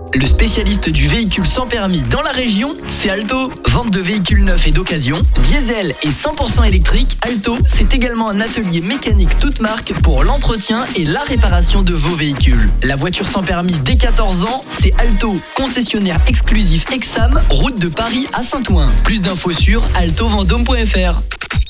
Le spécialiste du véhicule sans permis dans la région, c'est Alto. Vente de véhicules neufs et d'occasion, diesel et 100% électrique, Alto, c'est également un atelier mécanique toute marque pour l'entretien et la réparation de vos véhicules. La voiture sans permis dès 14 ans, c'est Alto, concessionnaire exclusif Exam, route de Paris à Saint-Ouen. Plus d'infos sur altovendôme.fr.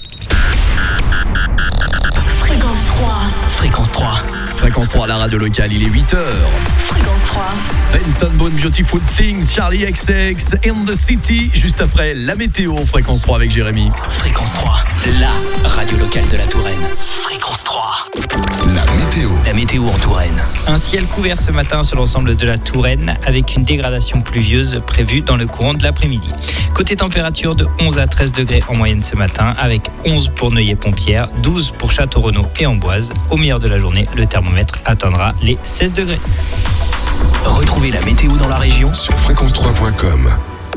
Fréquence 3. Fréquence 3. Fréquence 3, la radio locale, il est 8h. Fréquence 3. Benson Boone, Beautiful Things, Charlie XX, In the City. Juste après, la météo, Fréquence 3 avec Jérémy. Fréquence 3, la radio locale de la Touraine. Fréquence 3. La météo. La météo en Touraine. Un ciel couvert ce matin sur l'ensemble de la Touraine avec une dégradation pluvieuse prévue dans le courant de l'après-midi. Côté température de 11 à 13 degrés en moyenne ce matin avec 11 pour Neuilly-Pompière, 12 pour Château-Renaud et Amboise. Au meilleur de la journée, le thermomètre atteindra les 16 degrés. Retrouvez la météo dans la région sur fréquence3.com.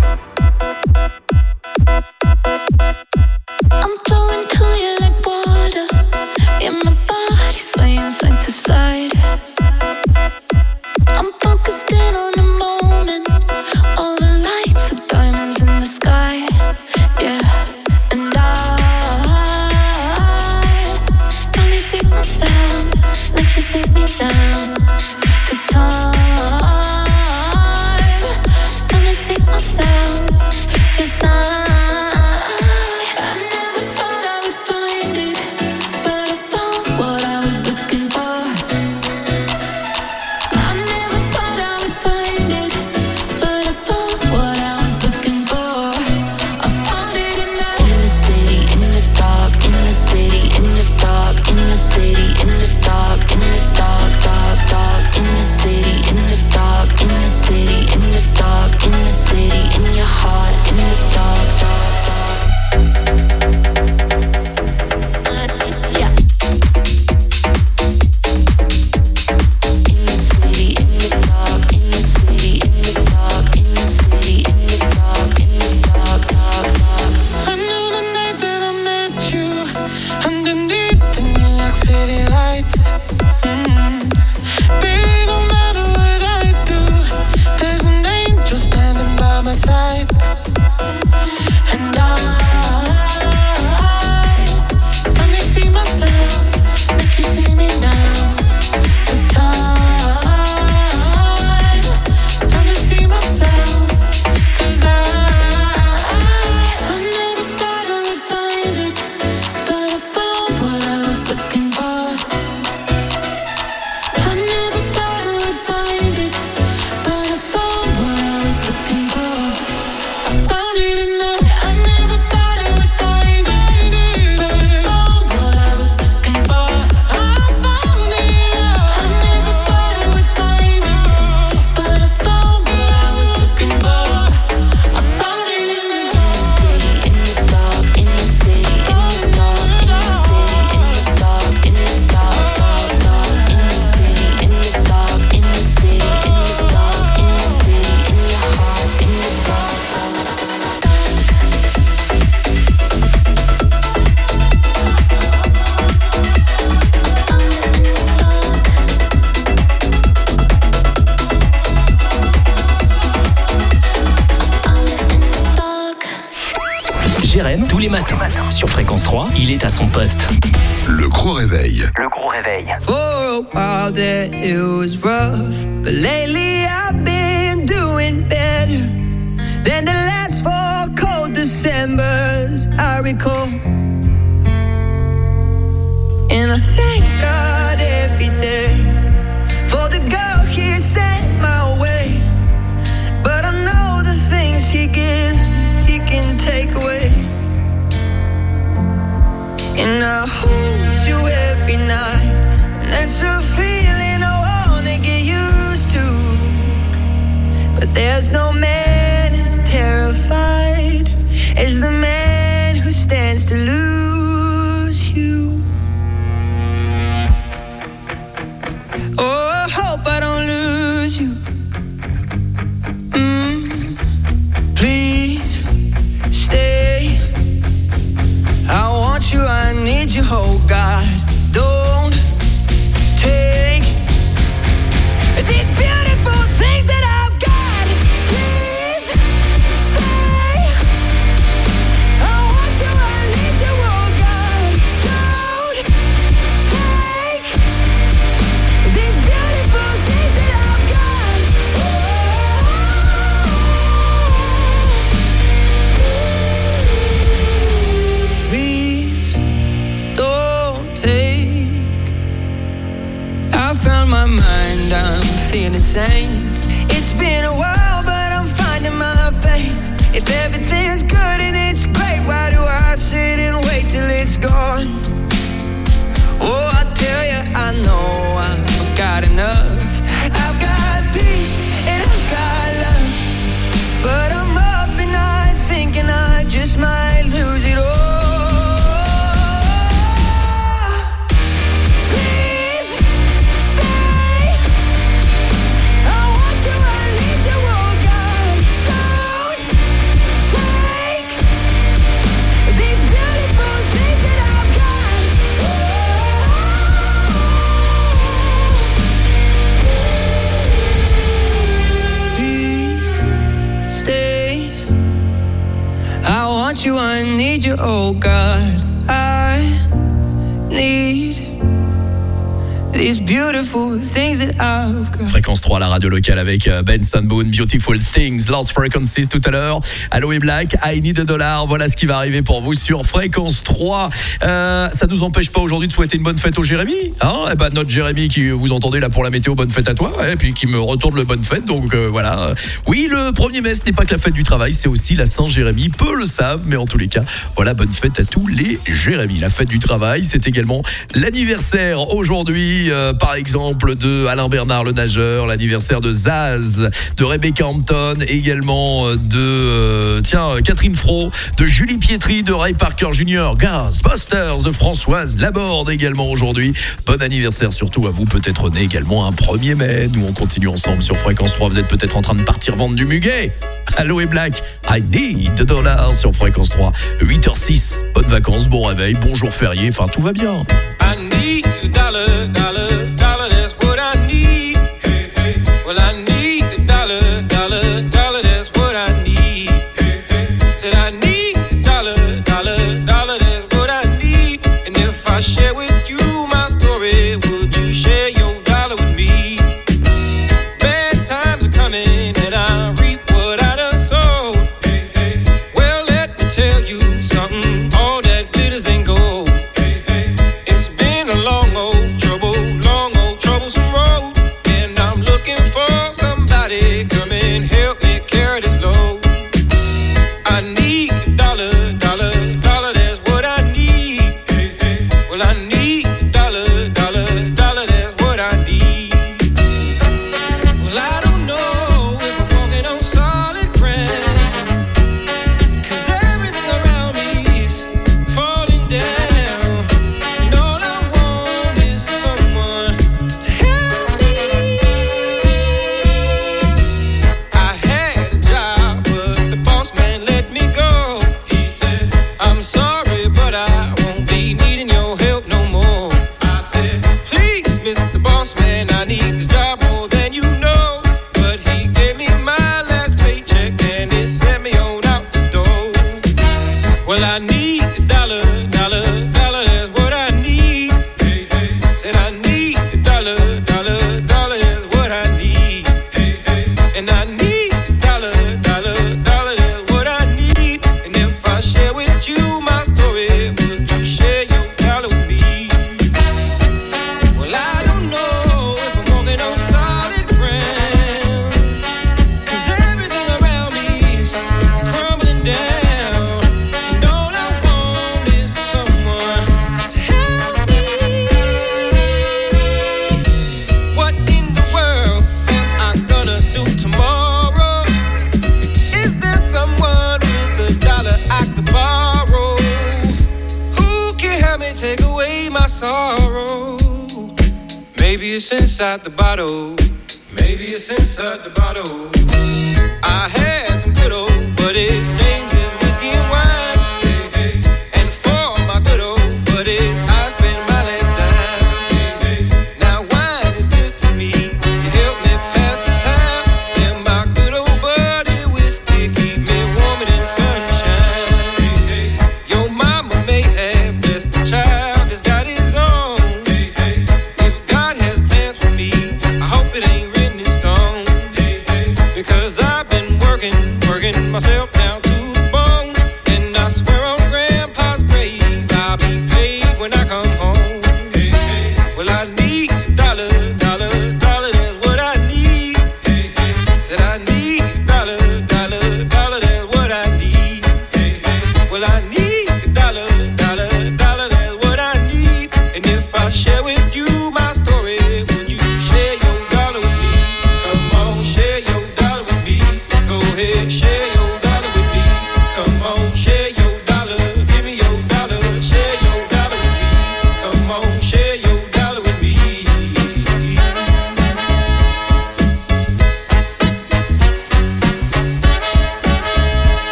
I'm flowing to you like water. Yeah, my body swaying side to side. I'm focused in on the moment. All the lights are diamonds in the sky. Yeah, and I finally see myself. Like you see me now. Took time to see myself. 'Cause I never thought I would find it, but I found what I was looking for. I never thought I would find it, but I found what I was looking for. I found it in the city, in the dark, in the city, in the dark, in the city, in the dark, in the dark, dark, dark, in the city, in the dark, in the city, in the dark, in the city, in your heart, in the dark, dark, dark. Yeah. In the city, in the dark, in the city, in the dark, in the city, in the dark, in the dark, dark, dark. I knew the night that I met you underneath the New York City lights. Baby, no matter what I do, there's an angel standing by my side. And I finally see myself, like you see me now. The time to see myself. 'Cause I never thought I would find it, but I found what I was looking for. I never thought I would find it, but I found what I was looking for. I found it in the. I never thought I would find it, but I found what I was looking for. I found it. I never thought I would find it, but I found what I was looking for. I found it in the In the dark, in the city, in the dark, in the city, in the dark, in the dark, dark, dark, in the city, in the dark, in the city, in the dark, in the city, in your heart, in the dark, Jérém, tous les matins, sur Fréquence 3, il est à son poste. Le gros réveil. Le gros réveil. For a while there it was rough, but lately I've been doing better than the last 4 cold Decembers I recall. And I thank God every day for the girl He sent my way. But I know the things He gives me, He can take away. And I hold you every night, and that's a feeling I wanna get used to. But there's no man as terrified as the man who stands to lose you. Oh, I hope I don't lose you. Please stay. I want you, I need you, oh God. Don't take these beautiful things that I've got. insane. It's been a while, but I'm finding my faith. If everything's good and it's great, why do I sit and wait till it's gone? Oh, I tell you, I know I've got enough. I've got peace and I've got love, but I'm up at night thinking I just might lose it all. Please stay. I want you, I need you, oh God. Don't take these beautiful things that I've got. Please stay. I want you, I need you, oh God. I need these beautiful things that I've got. Fréquence 3, la radio locale avec Benson Boone, Beautiful Things, Lost Frequencies tout à l'heure. Allo et Black, I Need $1. Voilà ce qui va arriver pour vous sur Fréquence 3. Ça nous empêche pas aujourd'hui de souhaiter une bonne fête au Jérémy. Hein, et ben notre Jérémy qui vous entendez là pour la météo, bonne fête à toi. Et puis qui me retourne le bonne fête. Donc voilà. Oui, le 1er mai, ce n'est pas que la fête du travail, c'est aussi la Saint-Jérémy. Peu le savent, mais en tous les cas, voilà, bonne fête à tous les Jérémy. La fête du travail, c'est également l'anniversaire aujourd'hui. Par exemple de Alain Bernard le nageur, l'anniversaire de Zaz, de Rebecca Hampton, également de Catherine Fro, de Julie Pietri, de Ray Parker Jr., Ghostbusters, de Françoise Laborde également aujourd'hui. Bon anniversaire surtout à vous, peut-être né également un 1er mai. Nous on continue ensemble sur Fréquence 3, vous êtes peut-être en train de partir vendre du muguet. Allo et Black, I Need $1 sur Fréquence 3, 8h06, bonnes vacances, bon réveil, bon jour férié, enfin tout va bien. I need $1, that's what I need. Hey, hey. Well, I need $1, that's what I need. Hey, hey. Said I need $1, that's what I need. And if I share with you my story, would you share your dollar with me? Bad times are coming and I reap what I done sowed. Hey, hey. Well, let me tell you something, all that glitters ain't gold. Troublesome road, and I'm looking for somebody come and help me carry this load. I need $1, that's what I need. Hey, hey. Well, I need $1, that's what I need. Well, I don't know if I'm walking on solid ground, 'cause everything around me is falling down. And all I want is for someone to help me. I had a job, but the boss man let me go. He said, I'm sorry, but I won't be needing your help no more. I said, please, Mr. Boss Man, I need this job more than you know. But he gave me my last paycheck and it sent me on out the door. Well, I need $1, that's what I need. Hey, hey. Said I need $1, that's what I need. Hey, hey. And I need $1, that's what I need. And if I share with you my story, would you share your dollar with me? Well, I don't know if I'm walking on solid ground, 'cause everything around me is crumbling down. And all I want is for someone to help me. What in the world am I gonna do tomorrow? Is there someone with $1 I could borrow? Who can help me take away my sorrow? Maybe it's inside the bottle. Maybe it's inside the bottle. I had some good old, but his name's is whiskey and wine. Hey, hey. And for my good old buddies, I spend my last dime. Hey, hey. Now wine is good to me. You help me pass the time. And my good old buddy whiskey keep me warm in the sunshine. Hey, hey. Your mama may have blessed the child that's got his own. Hey, hey. If God has plans for me, I hope it ain't written in stone. Hey, hey. Because I've been working myself down to the bone. And I swear on Grandpa's grave, I'll be paid when I come home. Hey, hey. Well, I need $1, that's what I need.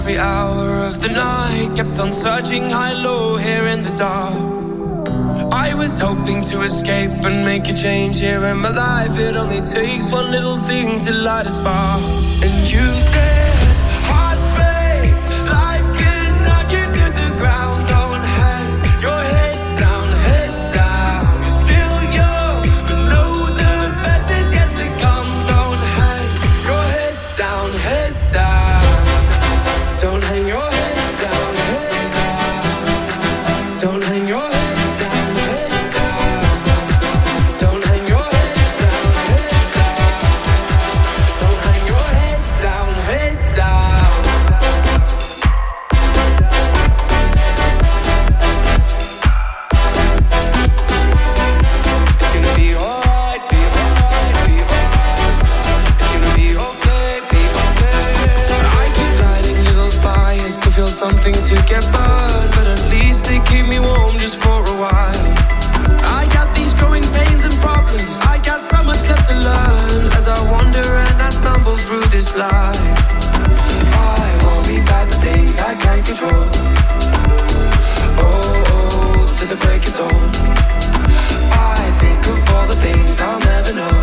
every hour of the night. Kept on searching high, low, here in the dark. I was hoping to escape and make a change here in my life. It only takes one little thing to light a spark. And you said, hearts break, life can knock you to the ground. Don't hang your head down, head down. You're still young, but know the best is yet to come. Don't hang your head down, head down. Don't hang your head down, head down. Don't hang your head down, head down. Don't hang your head down, head down. Don't hang your head down, head down. It's gonna be alright, be alright, be alright. It's gonna be okay, be okay. I keep lighting little fires, can feel something to get burned, but at least they keep me warm just for a while. I got these growing pains and problems, I got so much left to learn as I wander and I stumble through this life. I worry about the things I can't control. Oh, to the break of dawn. I think of all the things I'll never know.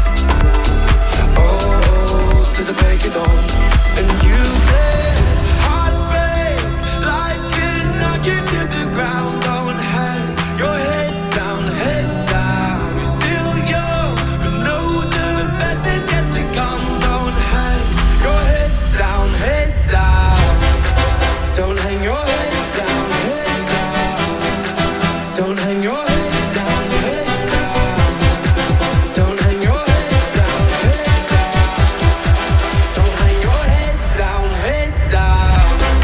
Oh, to the break of dawn. And you said, hearts break, life can knock you to the ground. Don't hang your head down, head down. You're still young, but know the best is yet to come. Don't hang your head down, head down. Don't hang your head down, head down. Don't hang your head down, head down. Don't hang your head down, head down. Don't hang your head down, head down.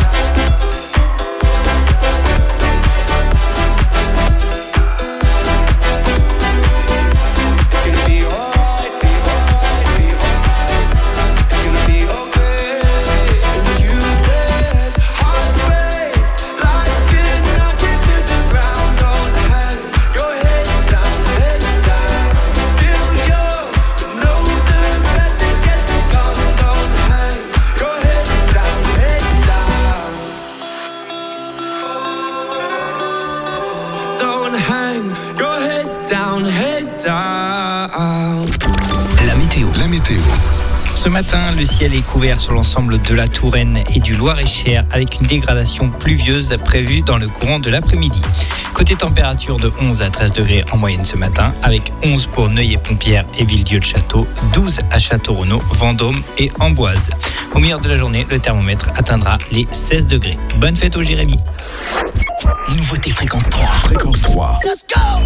It's gonna be alright, be alright, be alright. It's gonna be okay. And you said, hearts break, life can knock you to the ground. Don't hang your head down, head down. Still young, but know the best is yet to come. Don't hang your head down, head down. Don't hang your head down, head down. La météo. La météo. Ce matin, le ciel est couvert sur l'ensemble de la Touraine et du Loir-et-Cher avec une dégradation pluvieuse prévue dans le courant de l'après-midi. Côté température de 11 à 13 degrés en moyenne ce matin, avec 11 pour Neuilly-et-Pompières et Villedieu-le-Château, 12 à Château-Renaud, Vendôme et Amboise. Au milieu de la journée, le thermomètre atteindra les 16 degrés. Bonne fête au Jérémy. Nouveauté Fréquence 3. Fréquence 3. Let's go!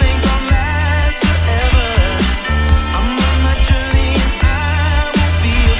I'm on my journey and I will be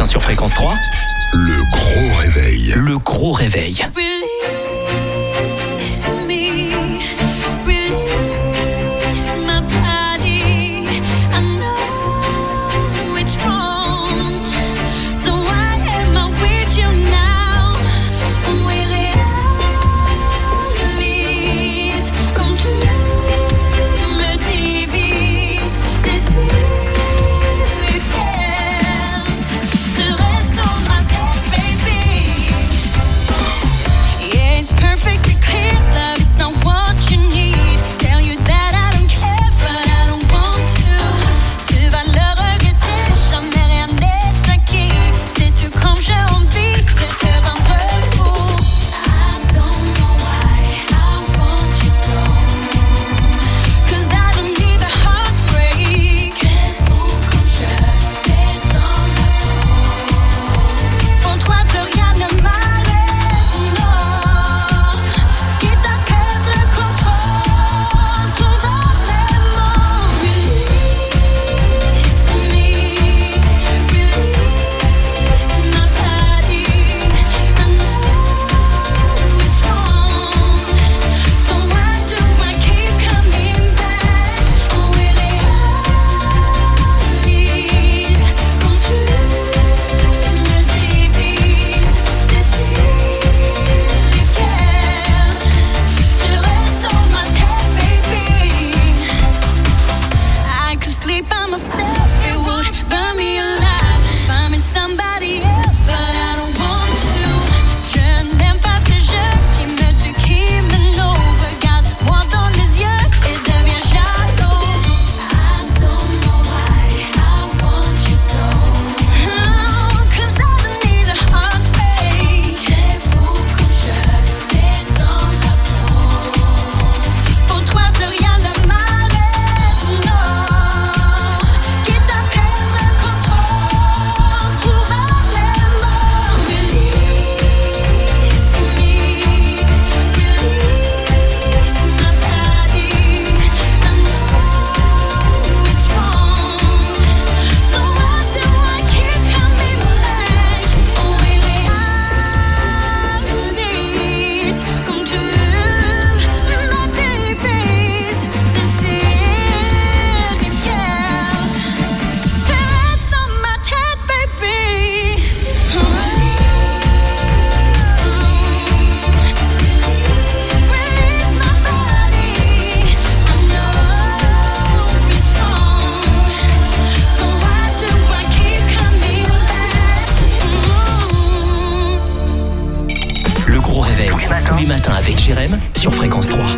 sur Fréquence 3. Le gros réveil. Le gros réveil. Release me, release my body. I know it's wrong, so why am I with you now? Will it please come to me, divis, décider faire de reste dans ma tête, baby. Yeah, it's perfectly clear, love is not what you need. Tell you that I don't care, but I don't want to. Tu vas le regretter, jamais rien n'est acquis. Sais-tu comme j'ai envie de te rendre fou? I don't know why I want you so, 'cause I don't need a heartbreak. C'est fou comme je t'ai dans la peau. Pour toi plus rien ne m'arrête, non. Quitte à perdre le contrôle, tout vraiment. Release me, release my body. I know it's wrong, so why do I keep coming back? Will it please come to me, divis, décider faire de reste dans ma tête, baby. I could sleep by myself, it would burn me alive. Finding somebody else, but I don't want to. Je n'aime pas ces jeux qui me tuent, qui me know. Regarde-moi dans les yeux et deviens jaloux. I don't know why I want you so, 'cause I don't need a heartbreak. C'est fou comme je t'ai dans la peau. Pour toi plus rien ne m'arrête, non. Quitte à perdre le contrôle, tout vraiment. Release me, release my body. I know it's wrong, so why do I keep coming back? Will it please come to my divis, décider fier de reste dans ma tête, baby. Release my body. I know it's wrong, so why do I keep coming back? Le gros réveil. Tous les matins avec Jérém sur Fréquence 3.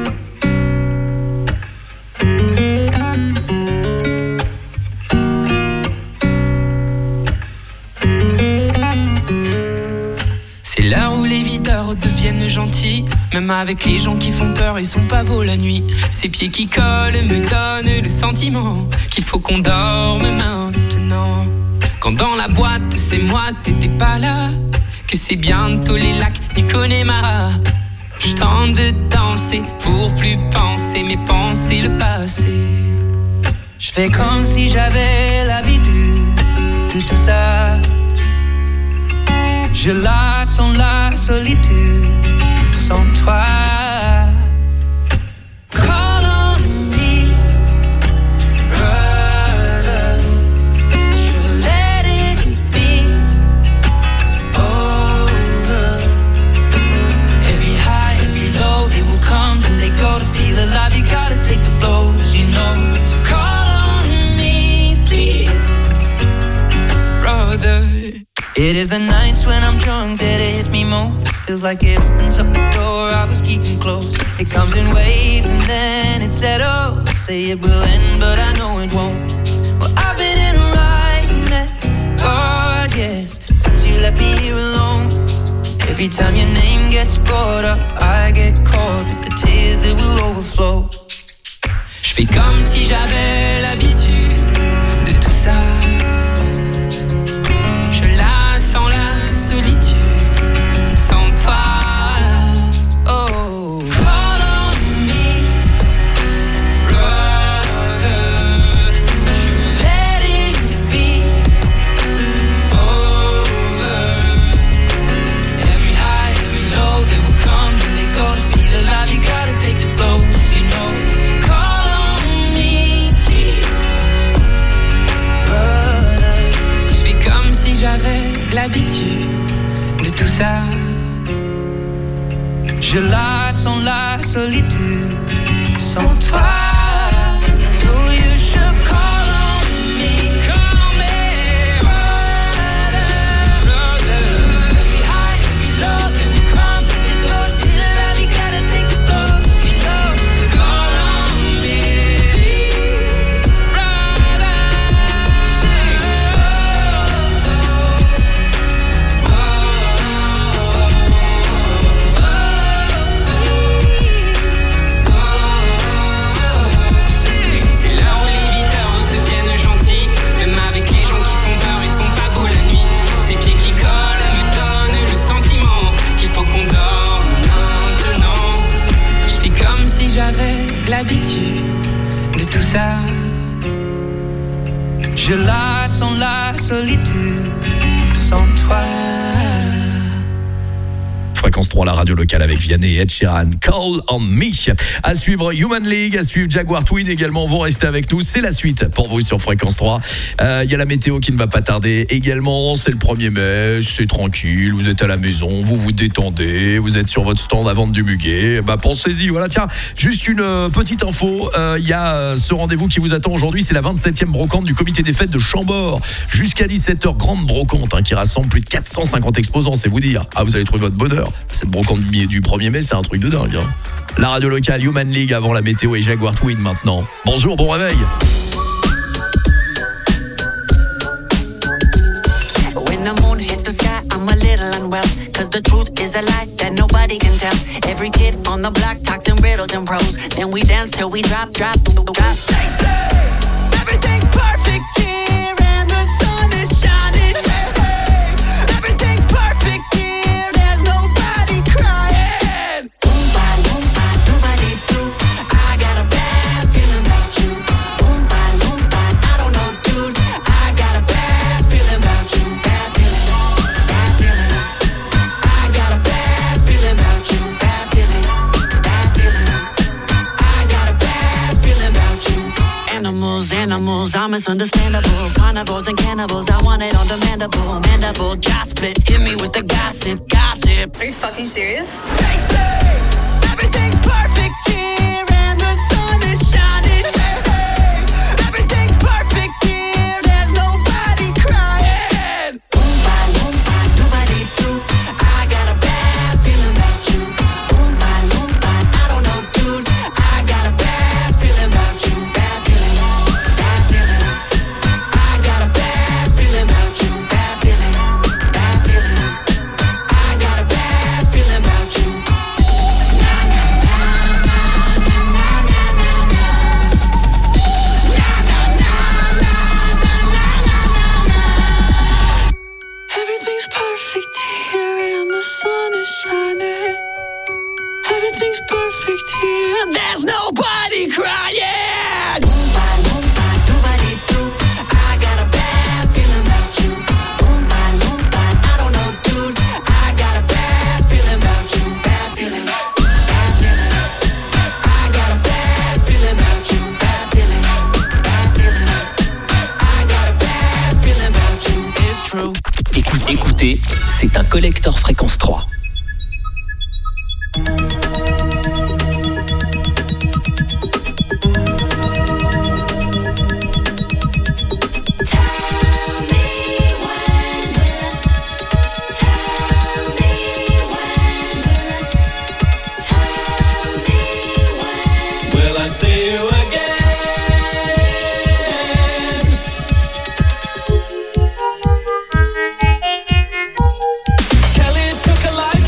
C'est l'heure où les videurs deviennent gentils. Même avec les gens qui font peur, ils sont pas beaux la nuit. Ces pieds qui collent me donnent le sentiment qu'il faut qu'on dorme maintenant. Quand dans la boîte, c'est moi, t'étais pas là. Que c'est bientôt les lacs du Connemara. Je tente de danser pour plus penser, mais penser le passé. Je fais comme si j'avais l'habitude de tout ça. Je la sens la solitude sans toi. Call on me, brother. Je let it be over. Every high, every low, they will come and they go. To feel alive, you gotta take the blows, you know. Call on me, please, brother. It is the nights when I'm drunk that it hits me most. Feels like it opens up the door I was keeping closed. It comes in waves and then it settles. Say it will end, but I know it won't. Well, I've been in a right mess, God, yes, since you left me here alone. Every time your name gets brought up, I get caught with the tears that will overflow. Je fais comme si j'avais l'habitude de tout ça. Je la sens la solitude sans toi. Oh, call on me, brother. Je let it be over. l'habitude de tout ça. Je la sens la solitude sans toi. So you should call on me. Call on me, brother. Let me high, let me low, let me come, let me go. Still love you, gotta take the blows, you know. So call on me, brother. c'est l'heure où les videurs deviennent gentils. Même avec les gens qui font peur, ils sont pas beaux la nuit. Ces pieds qui collent me donnent le sentiment qu'il faut qu'on dorme maintenant. Je fais comme si j'avais l'habitude de tout ça. Je la sens la solitude sans toi. Fréquence 3, la radio locale avec Vianney et Ed Sheeran. Call on me. À suivre Human League, à suivre Jaguar Twin également. Vous restez avec nous. C'est la suite pour vous sur Fréquence 3. Il y a la météo qui ne va pas tarder également. C'est le 1er mai. C'est tranquille. Vous êtes à la maison. Vous vous détendez. Vous êtes sur votre stand à vendre du muguet. Pensez-y. Voilà, tiens, juste une petite info. Il y a ce rendez-vous qui vous attend aujourd'hui. C'est la 27e brocante du comité des fêtes de Chambord. Jusqu'à 17h, grande brocante qui rassemble plus de 450 exposants. C'est vous dire. Vous allez trouver votre bonheur. Cette brocante du 1er mai, c'est un truc de dingue. La radio locale, Human League avant la météo et Jaguar Twin maintenant. Bonjour, bon réveil. When the moon hits the sky, I'm a little unwell. Cause the truth is a lie that nobody can tell. Every kid on the block talks in riddles and prose. Then we dance till we drop. They say everything's perfect here and the sun is shining. Hey, hey. Everything's perfect here, there's nobody crying. Oompa loompa doobity doo. I got a bad feeling about you. Oompa loompa, I don't know, dude. I got a bad feeling about you. Bad feeling, bad feeling. I got a bad feeling about you. Bad feeling, bad feeling. I got a bad feeling about you. Animals are misunderstandable. Carnivores and cannibals, I want it on demandable. Mandible, jaw split, hit me with the gossip. Are you fucking serious? They say everything's perfect here and the sun is shining. Hey, hey. Everything's perfect here, there's nobody crying. Oompa loompa doobity doo. I got a bad feeling about you. Oompa loompa, I don't know, dude. I got a bad feeling about you. Bad feeling, bad feeling. I got a bad feeling about you. Bad feeling, bad feeling. I got a bad feeling about you. Everything's perfect here and the sun is shining. Everything's perfect here, there's nobody crying. Oompa loompa doobity doo. I got a bad feeling about you. Oompa loompa, I don't know, dude. I got a bad feeling about you. Bad feeling, bad feeling. I got a bad feeling about you. Bad feeling, bad feeling. I got a bad feeling about you. It's true. Écoutez, c'est un collector Fréquence 3. Will I see you again? Kelly took a life.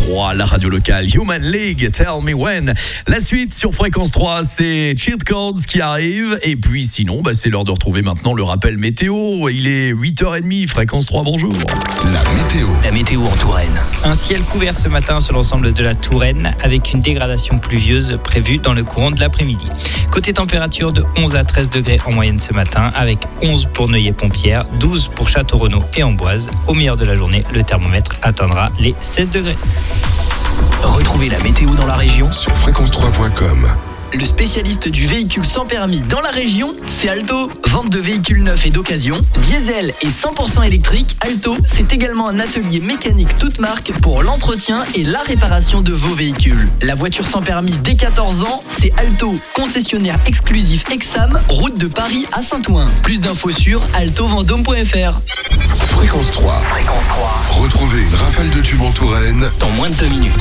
3, la radio locale Human League, Tell Me When. La suite sur Fréquence 3, c'est Cheat Codes qui arrive. Et puis sinon, c'est l'heure de retrouver maintenant le rappel météo. Il est 8h30, Fréquence 3, bonjour. La météo en Touraine. Un ciel couvert ce matin sur l'ensemble de la Touraine avec une dégradation pluvieuse prévue dans le courant de l'après-midi. Côté température de 11 à 13 degrés en moyenne ce matin avec 11 pour Neuilly-Pompière, 12 pour Château-Renaud et Amboise. Au meilleur de la journée, le thermomètre atteindra les 16 degrés. Retrouvez la météo dans la région sur fréquence3.com. Le spécialiste du véhicule sans permis dans la région, c'est Alto. Vente de véhicules neufs et d'occasion, diesel et 100% électrique, Alto, c'est également un atelier mécanique toute marque pour l'entretien et la réparation de vos véhicules. La voiture sans permis dès 14 ans, c'est Alto, concessionnaire exclusif Exam, route de Paris à Saint-Ouen. Plus d'infos sur altovendôme.fr. Fréquence 3. Retrouvez une rafale de tubes en Touraine dans moins de 2 minutes.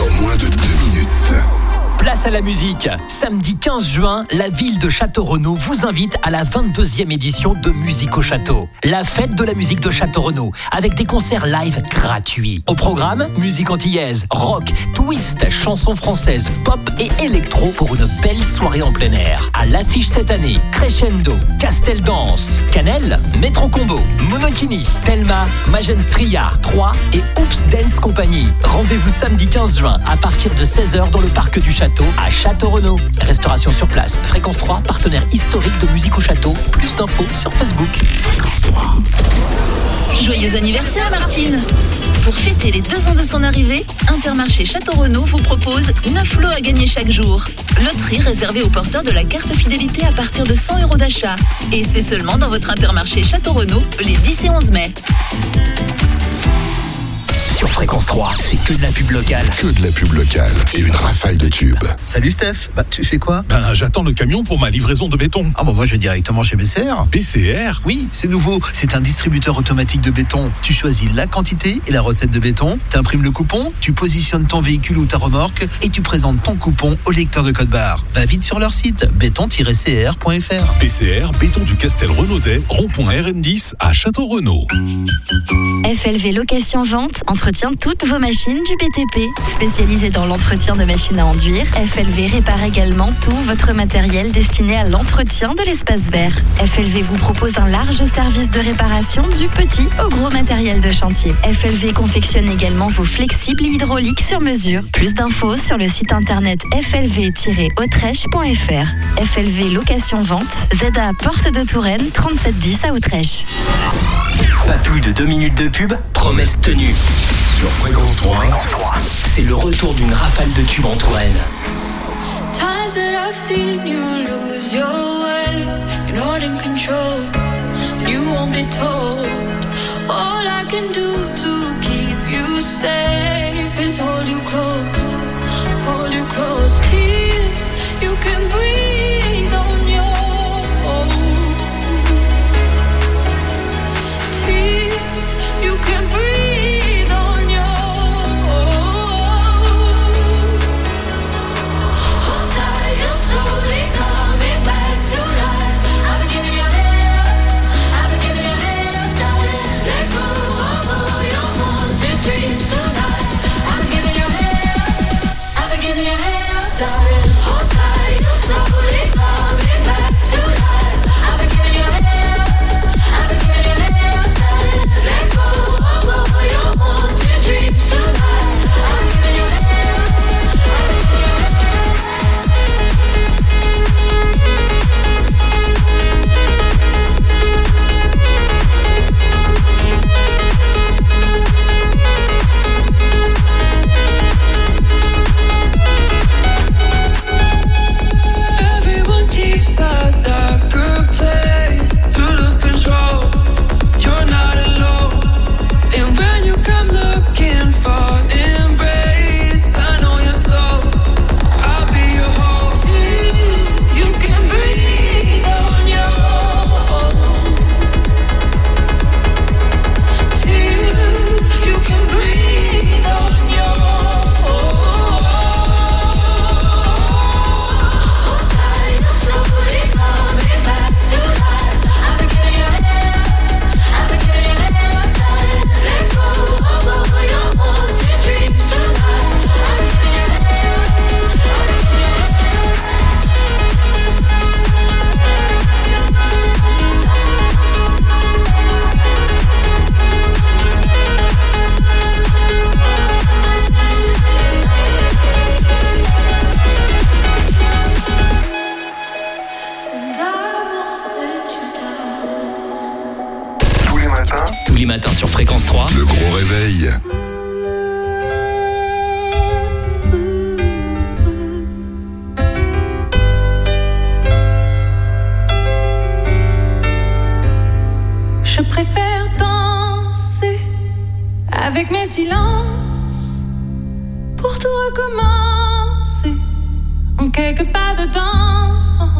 Place à la musique. Samedi 15 juin, la ville de Château-Renaud vous invite à la 22e édition de Musique au Château. La fête de la musique de Château-Renaud, avec des concerts live gratuits. Au programme, musique antillaise, rock, twist, chansons françaises, pop et électro pour une belle soirée en plein air. À l'affiche cette année, Crescendo, Castel Dance, Canel, Metro Combo, Monokini, Telma, Magenstria, 3 et Oops Dance Company. Rendez-vous samedi 15 juin à partir de 16h dans le parc du Château à Château-Renaud. Restauration sur place. Fréquence 3, partenaire historique de Musique au Château. Plus d'infos sur Facebook. Fréquence 3. Joyeux anniversaire Martine! Pour fêter les 2 ans de son arrivée, Intermarché Château-Renaud vous propose 9 lots à gagner chaque jour. Loterie réservée aux porteurs de la carte fidélité à partir de 100 € d'achat. Et c'est seulement dans votre Intermarché Château-Renaud les 10 et 11 mai. Sur Fréquence 3, c'est que de la pub locale. Que de la pub locale et une rafale de tubes. Salut Steph, tu fais quoi? J'attends le camion pour ma livraison de béton. Moi je vais directement chez BCR. BCR? Oui, c'est nouveau, c'est un distributeur automatique de béton. Tu choisis la quantité et la recette de béton, t'imprimes le coupon, tu positionnes ton véhicule ou ta remorque et tu présentes ton coupon au lecteur de code barre. Va vite sur leur site, béton-cr.fr. BCR, béton du Castel Renaudet, rond-point RN10 à Château-Renaud. FLV Location Vente entretient toutes vos machines du BTP. Spécialisé dans l'entretien de machines à enduire, FLV répare également tout votre matériel destiné à l'entretien de l'espace vert. FLV vous propose un large service de réparation du petit au gros matériel de chantier. FLV confectionne également vos flexibles hydrauliques sur mesure. Plus d'infos sur le site internet flv-autrèche.fr. FLV Location Vente, ZA Porte de Touraine, 3710 à Autrèche. Pas plus de 2 minutes de pub, promesse tenue. Sur Fréquence 3, c'est le retour d'une rafale de tubes en Touraine. Times that I've seen you lose your way, you're not in control, and you won't be told. All I can do to keep you safe is hold you close till you can breathe on your own. Till you can breathe on your own. Hold tight, you're slowly coming back to life. I've been giving your head up, darling. Let go of all your haunted dreams tonight. les matins sur Fréquence 3. Le gros réveil. Je préfère danser avec mes silences pour tout recommencer en quelques pas dedans.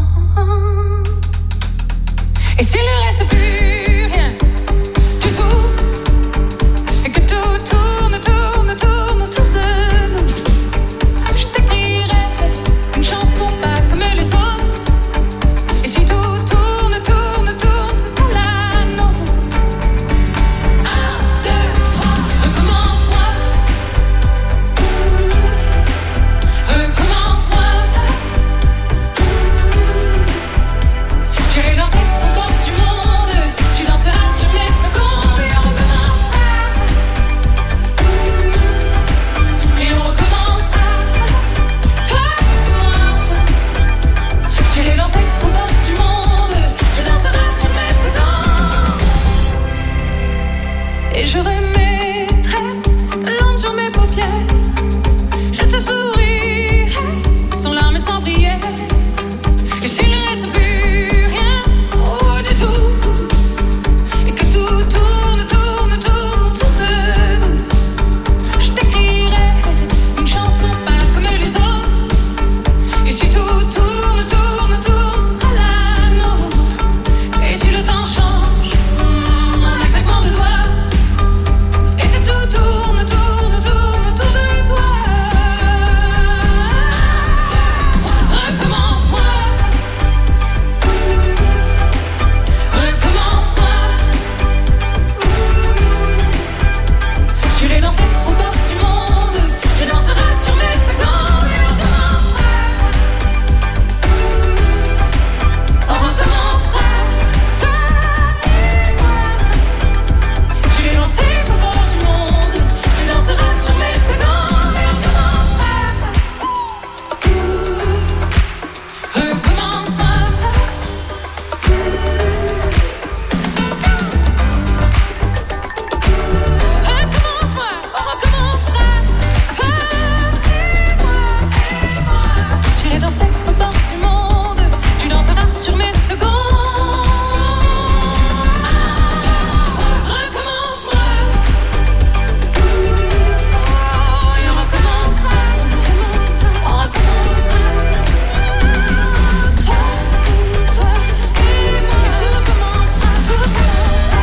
Et s'il ne reste plus rien du tout, et que tout tourne autour de nous, je t'écrirai une chanson pas comme les autres. Et si tout tourne, ce sera la nôtre. 1, 2, 3, recommence-moi. Recommence-moi. J'irai danser aux portes du monde. Tu danseras sur mes secondes et on recommencera. Et on recommencera. Toi et moi. J'irai danser aux portes du monde. Tu danseras sur mes secondes. Et je remettrai de l'encre sur mes paupières. Je te sourirai sans larmes et sans prière. Et s'il ne reste plus rien, oh du tout, et que tout tourne autour de nous, je t'écrirai une chanson pas comme les autres. Et si tout tourne, ce sera la nôtre. Et si le temps change, un claquement de doigts, et que tout tourne autour de toi. Recommence-moi. Recommence-moi. J'irai danser aux portes du monde. Je danserai sur mes secondes et on recommencera. On recommencera. Toi et moi. J'irai danser aux portes du monde. Je danserai sur mes secondes et on recommencera. Recommence-moi. Recommence-moi, on recommencera. Toi et moi. J'irai danser aux portes du monde. Tu danseras sur mes secondes. Recommence-moi. Et on recommencera. On recommencera. Toi et moi. Et tout recommencera. Toi et moi.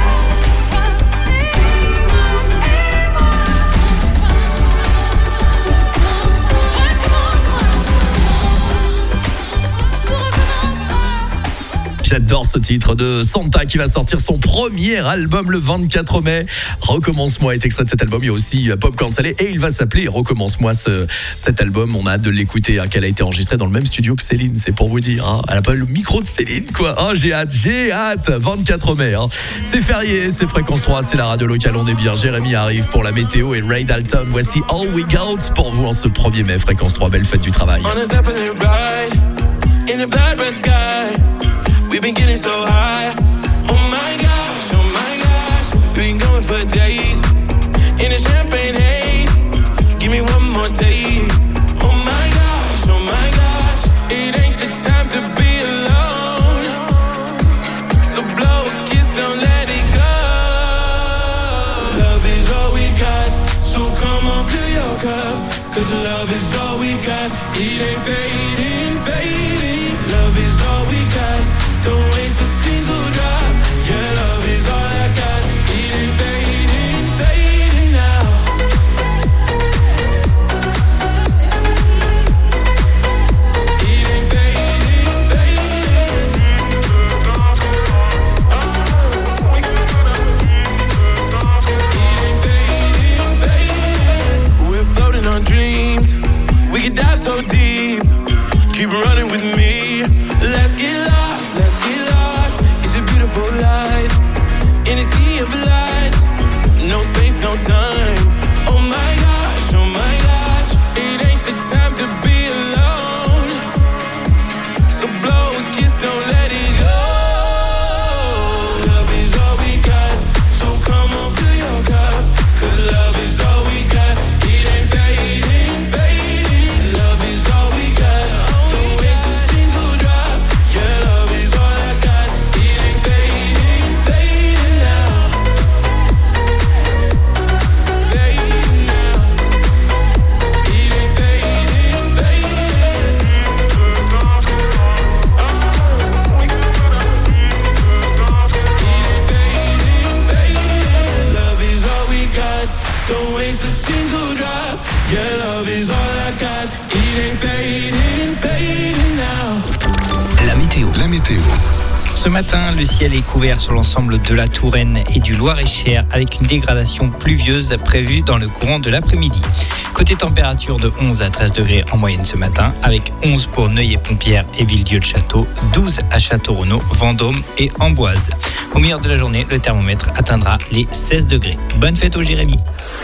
J'adore ce titre de Santa qui va sortir son premier album le 24 mai. Recommence-moi est extrait de cet album. Il y a aussi Popcorn Salé et il va s'appeler Recommence-moi cet album. On a hâte de l'écouter, qu'elle a été enregistrée dans le même studio que Céline, c'est pour vous dire. Elle a pas le micro de Céline, quoi. Oh, j'ai hâte. 24 mai. C'est férié, c'est Fréquence 3, c'est la radio locale, on est bien. Jérémy arrive pour la météo et Ray Dalton. Voici All We Got pour vous en ce 1er mai. Fréquence 3, belle fête du travail. On the top of the ride, in the blood red sky. We've been getting so high. Oh my gosh, we've been going for days. In a champagne haze, give me one more taste. Oh my gosh, it ain't the time to be alone. So blow a kiss, don't let it go. Love is all we got, so come on, fill your cup. Cause love is all we got, it ain't fading. Love is all we got, don't waste a single drop. Yeah, love is all I got, it ain't fading now. It ain't fading. It ain't fading. We're floating on dreams, we could dive so deep. Keep running with me. Let's get lost. météo. Ce matin, le ciel est couvert sur l'ensemble de la Touraine et du Loir-et-Cher avec une dégradation pluvieuse prévue dans le courant de l'après-midi. Côté température de 11 à 13 degrés en moyenne ce matin, avec 11 pour Neuilly-Pompière et Villedieu-le-Château, 12 à Châteaurenaud, Vendôme et Amboise. Au milieu de la journée, le thermomètre atteindra les 16 degrés. Bonne fête au Jérémy.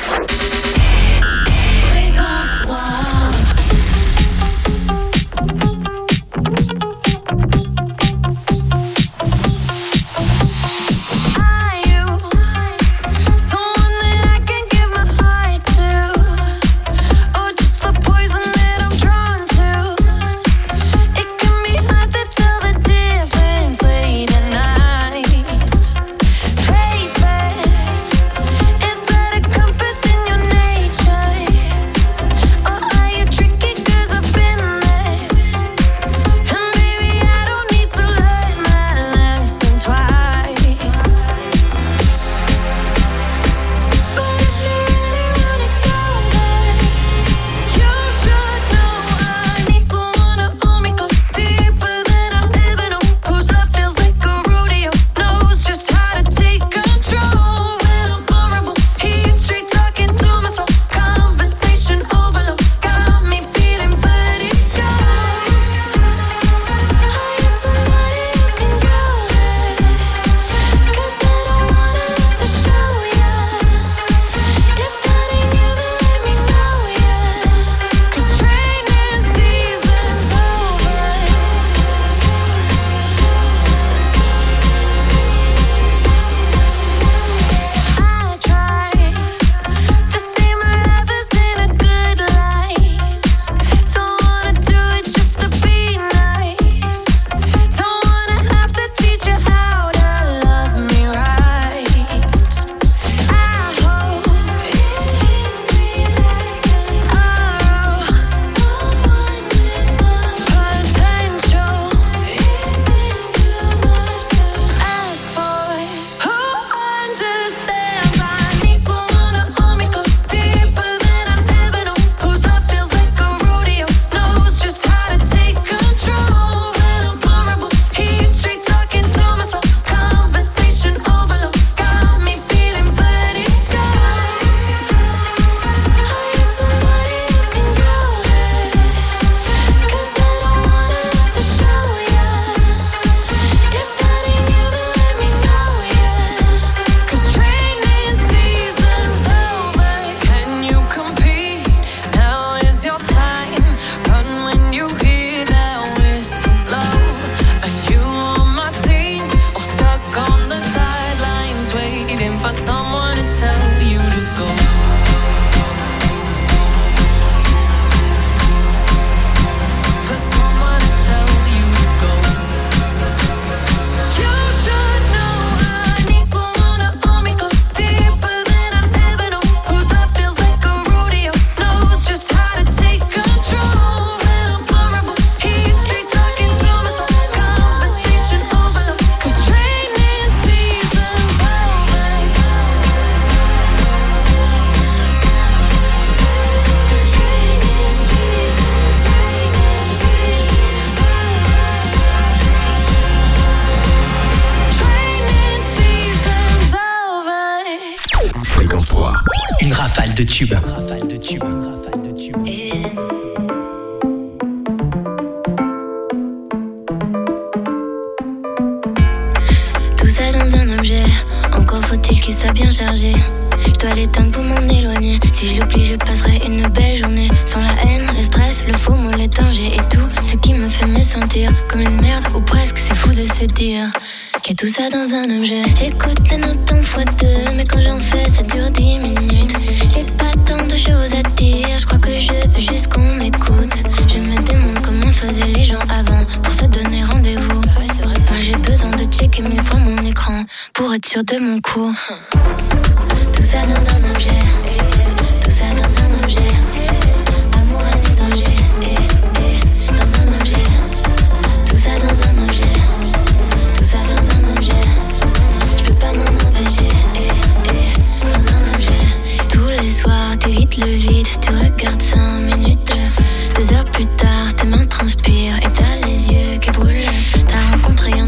Une rafale de tubes. Tout ça dans un objet, encore faut-il qu'il soit bien chargé. Je dois l'éteindre pour m'en éloigner. Si je l'oublie, je passerai une belle journée. Sans la haine, le stress, le faux mot, les dangers et tout ce qui me fait me sentir comme une merde ou presque. C'est fou de se dire qu'il y a tout ça dans un objet. J'écoute les notes en x2, mais quand j'en fais, ça dure 10 minutes. J'ai pas tant de choses à dire, je crois que je veux juste qu'on m'écoute. Je me demande comment faisaient les gens avant pour se donner rendez-vous. Moi j'ai besoin de checker 1000 fois mon écran pour être sûr de mon coup. Tout ça dans un objet, tout ça dans un objet. Amour, haine et danger, dans un objet. Tout ça dans un objet, tout ça dans un objet. Je peux pas m'en empêcher, dans un objet. Tous les soirs, t'évites le vide, tu regardes 5 minutes. 2 heures plus tard, tes mains transpirent et t'as les yeux qui brûlent. T'as rencontré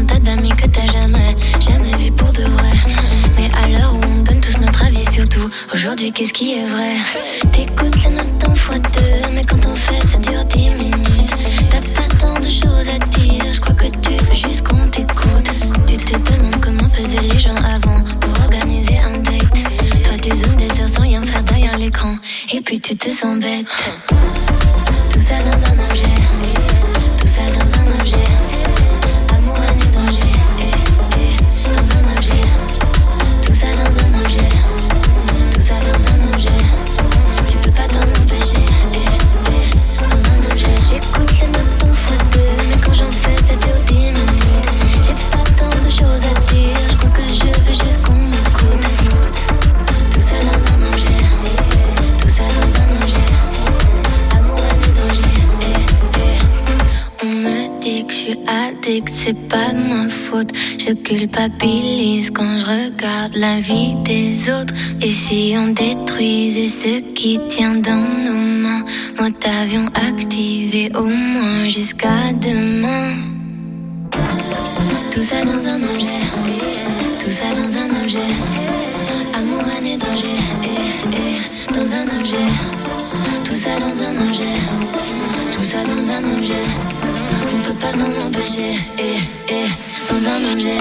changer, qu'est-ce qui est vrai? T'écoutes les notes en x2, mais quand on fait ça dure 10 minutes. T'as pas tant de choses à dire, je crois que tu veux juste qu'on t'écoute. Tu te demandes comment faisaient les gens avant pour organiser un date. Toi tu zoomes des heures sans rien faire derrière l'écran, et puis tu te sens bête. Tout ça dans un objet, tout ça dans un objet. Amour, haine et danger, dans un objet. Tout ça dans un objet, tout ça dans un objet. Tu peux pas t'en empêcher, dans un objet. J'écoute les notes en x2, mais quand j'en fais ça dure 10 minutes. J'ai pas tant de choses à dire, je crois que je veux juste qu'on m'écoute. Tout ça dans un objet, tout ça dans un objet. Amour, haine et danger, On me dit que je suis addict, c'est pas de ma faute. Je culpabilise quand je regarde la vie des autres. Et si on détruisait ce qui tient dans nos mains, mode avion activé au moins jusqu'à demain. Tout ça dans un objet, tout ça dans un objet. Amour, haine et danger, dans un objet. Tout ça dans un objet, tout ça dans un objet. On peut pas s'en empêcher, dans un objet.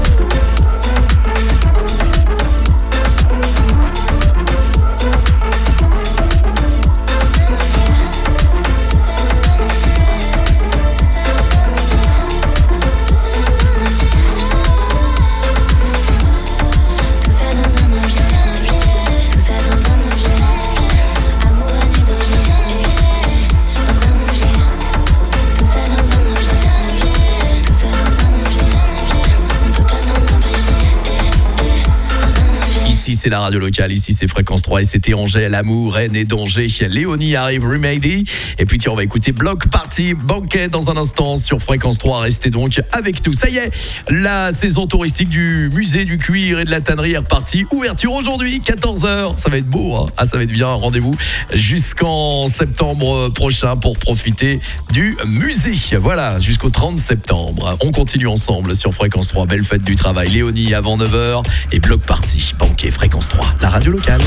C'est la radio locale, ici c'est Fréquence 3 et c'était Angèle, Amour, haine et danger. Léonie arrive, Remedy. Et puis tiens, on va écouter Block Party Banquet dans un instant sur Fréquence 3. Restez donc avec nous. Ça y est, la saison touristique du musée du cuir et de la tannerie est repartie. Ouverture aujourd'hui, 14h. Ça va être beau, hein. Ah, ça va être bien. Rendez-vous jusqu'en septembre prochain pour profiter du musée. Voilà, jusqu'au 30 septembre. On continue ensemble sur Fréquence 3. Belle fête du travail. Léonie avant 9h et Block Party Banquet. Fréquence 3, la radio locale.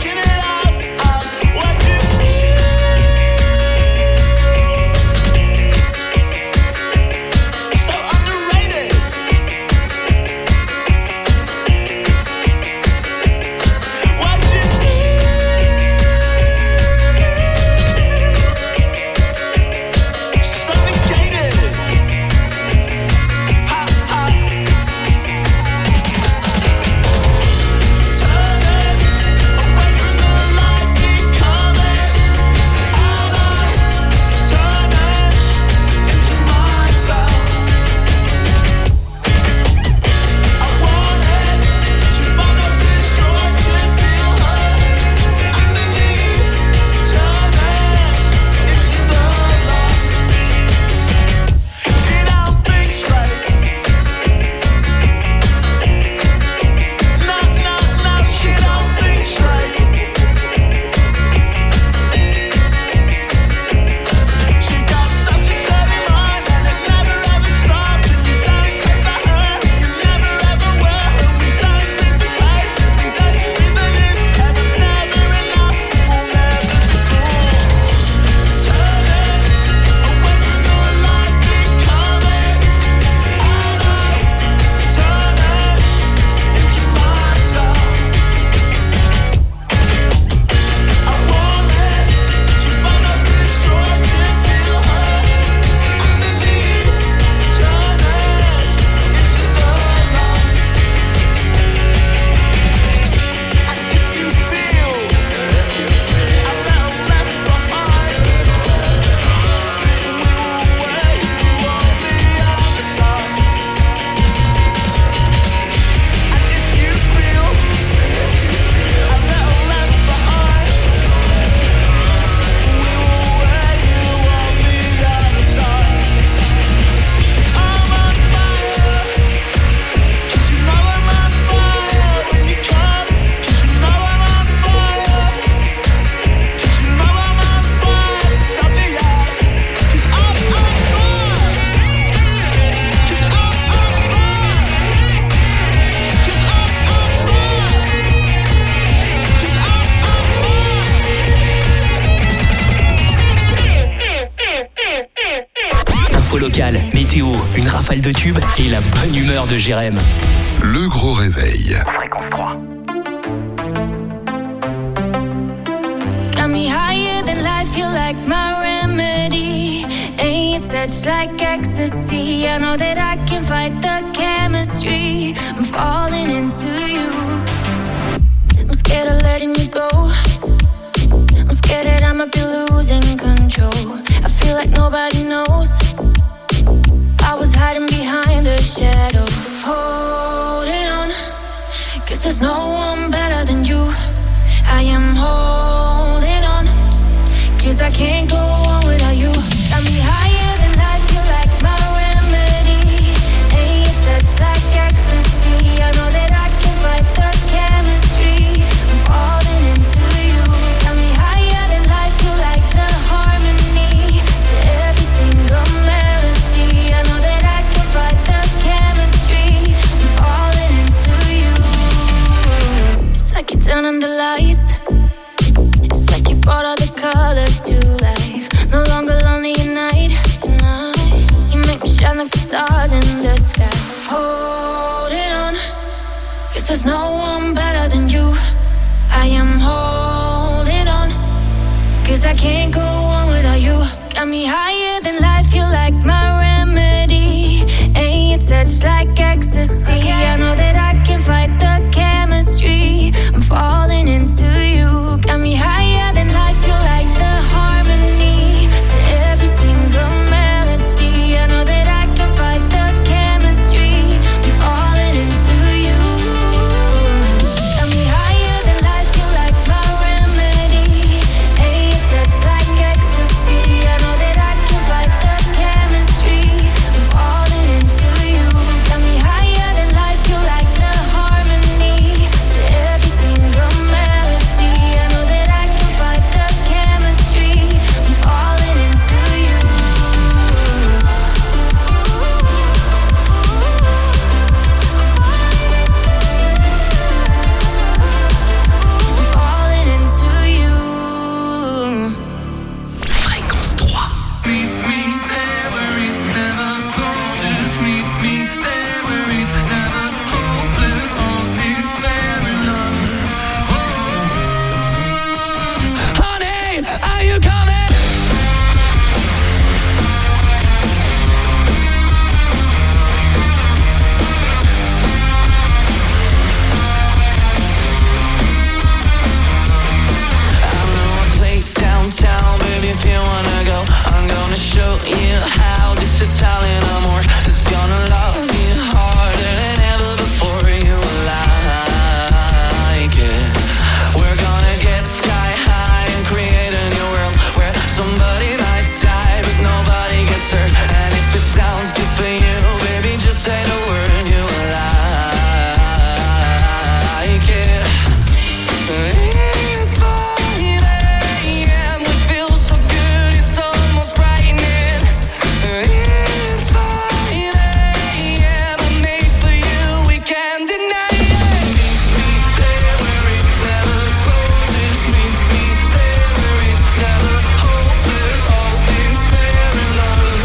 I locales, météo, une rafale de tubes et la bonne humeur de Jérém. Le gros réveil. Fréquence 3. Got me higher than life, feel like my remedy. Ain't your touch like ecstasy. I know that I can fight the chemistry. I'm falling into you. I'm scared of letting you go. I'm scared that I might be losing control. I feel like nobody knows. I was hiding behind the shadows. Holding on, 'cause there's no one better than you. I am holding on, 'cause I can't go on without you. Got me higher than life, feel like my remedy. Ain't your touch like ecstasy. I know that I can fight the chemistry. I'm falling into you. Got me higher than life, feel like the harmony to every single melody. I know that I can fight the chemistry. I'm falling into you. It's like you turn on the lights. It's like you brought all the colors to life. No longer lonely at night. You make me shine like the stars in the sky. Holding on, 'cause there's no one better than you. I am holding on, 'cause I can't go on without you. Got me higher than life, feel like my remedy. Ain't your touch like ecstasy. I know that I can fight the chemistry. I'm falling into you. Got me higher than life, feel like the harmony to every single melody. I know that I can fight the chemistry. I'm falling into you. Got me higher than life, feel like my remedy. Ain't your touch like ecstasy. I know that I can fight the chemistry. I'm falling into you. Got me higher than life, feel like the harmony to every single melody. I know that I can fight the chemistry. I'm falling into you. I'm falling into you. Fréquence 3. Honey, are you coming? Place downtown, baby, if you wanna go, I'm gonna show you how this Italian amor is gonna love you harder than ever before. You like it. We're gonna get sky high and create a new world where somebody might die but nobody gets hurt. And if it sounds good for you, baby, just say the word. You like it. It's 5 a.m. We feel so good, it's almost frightening. It's 5 a.m. I'm made for you, we can't deny it. Meet me there where it never closes. Meet me there where it's never hopeless. All is fair in love.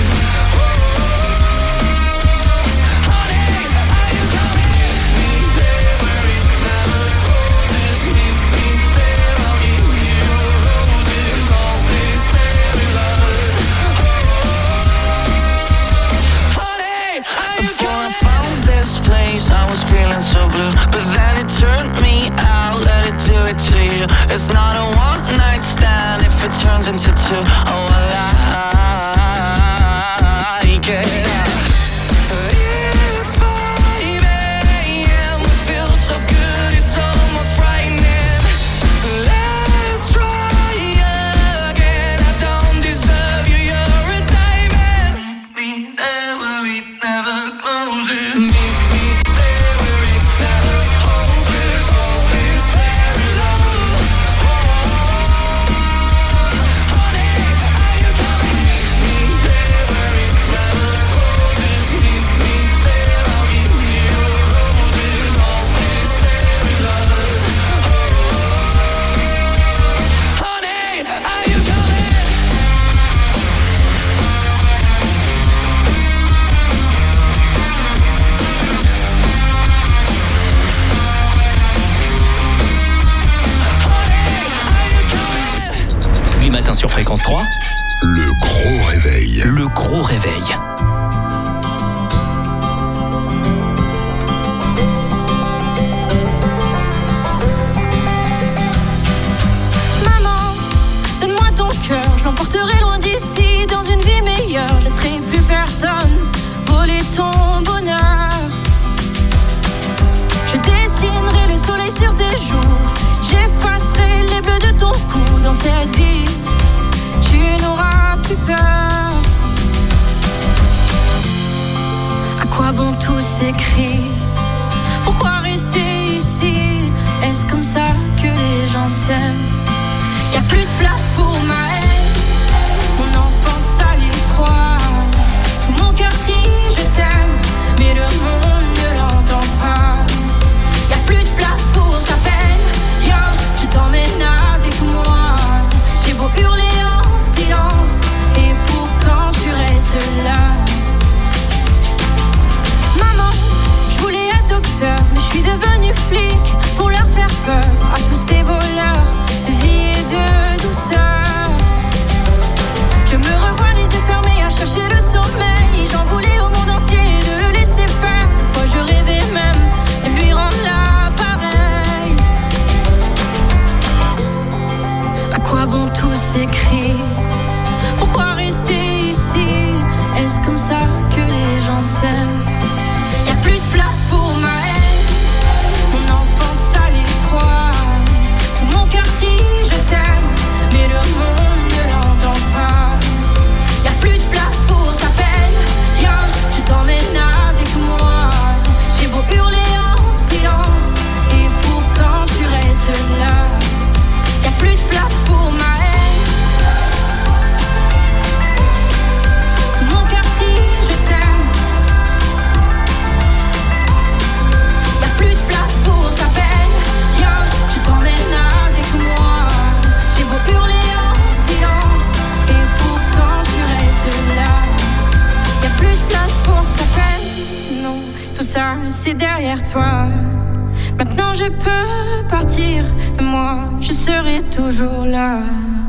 Honey, are you coming? Meet me there where it never closes. Meet me there, I'll give you roses. All is fair in love. Honey, are you coming? Before I found this place, I was feeling so blue, but then it turned me out. Let it do it to you. It's not a one-night stand if it turns into two. Oh, I like it. It's 5 a.m. We feel so good, it's almost frightening. Let's try again. I don't deserve you, you're a diamond. Meet me there where it never closes. Meet me there where it's never hopeless. Always fair in love. Honey, matins sur Fréquence 3. Le gros réveil. Le gros réveil. Maman, donne-moi ton cœur, je l'emporterai loin d'ici. Dans une vie meilleure, je ne laisserai plus personne voler ton bonheur. Je dessinerai le soleil sur tes joues, j'effacerai les bleus de ton cou. Dans cette vie, tu n'auras plus peur. À quoi bon tous ces cris? Pourquoi rester ici? Est-ce comme ça que les gens s'aiment? Y'a plus de place pour ma haine. Mon enfance à l'étroit. Tout mon cœur crie je t'aime, mais le monde ne l'entend pas. Y'a plus de place pour ta peine. Yo, je t'emmène avec moi. J'ai beau hurler en silence, et pourtant tu restes là. Maman, je voulais être docteur, mais je suis devenue flic pour leur faire peur à tous ces voleurs de vie et de douceur. Je me revois les yeux fermés à chercher le sommeil. J'en voulais au monde entier de le laisser faire. Moi je rêvais même de lui rendre l'appareil. À quoi bon tous ces cris? Pourquoi rester ici? Est-ce comme ça que les gens s'aiment? Y'a plus de place pour ma haine. Mon enfance à l'étroit. Tout mon cœur crie je t'aime, mais le monde ne l'entend pas. Y'a plus de place pour ta peine. Yo, je t'emmène avec moi. J'ai beau hurler en silence, et pourtant tu restes là. Y'a plus de place pour ma haine. Tout mon cœur crie je t'aime. Y'a plus de place pour ta peine. Yo, je t'emmène avec moi. J'ai beau hurler en silence, et pourtant tu restes là. Y'a plus de place pour ta peine. Non, tout ça c'est derrière toi. Maintenant je peux partir, et moi je serai toujours là.